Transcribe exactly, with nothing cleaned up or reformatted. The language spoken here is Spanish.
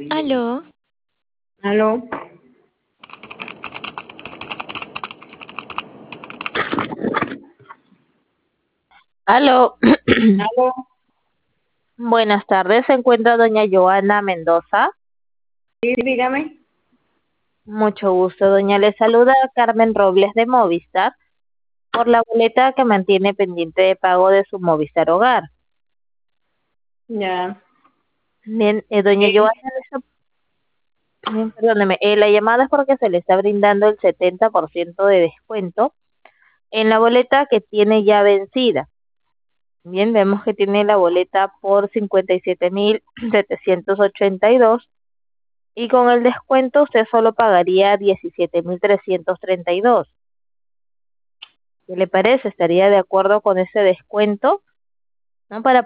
Aló, Aló, aló. aló, Buenas tardes, se encuentra doña Joana Mendoza. sí, dígame. Mucho gusto, doña. Le saluda Carmen Robles de Movistar por la boleta que mantiene pendiente de pago de su Movistar Hogar. Ya. Bien, eh, doña Joana, le está- bien, perdóneme, eh, la llamada es porque se le está brindando el setenta por ciento de descuento en la boleta que tiene ya vencida. Bien, vemos que tiene la boleta por cincuenta y siete mil setecientos ochenta y dos. Y con el descuento usted solo pagaría diecisiete mil trescientos treinta y dos. ¿Qué le parece? ¿Estaría de acuerdo con ese descuento? ¿No? Para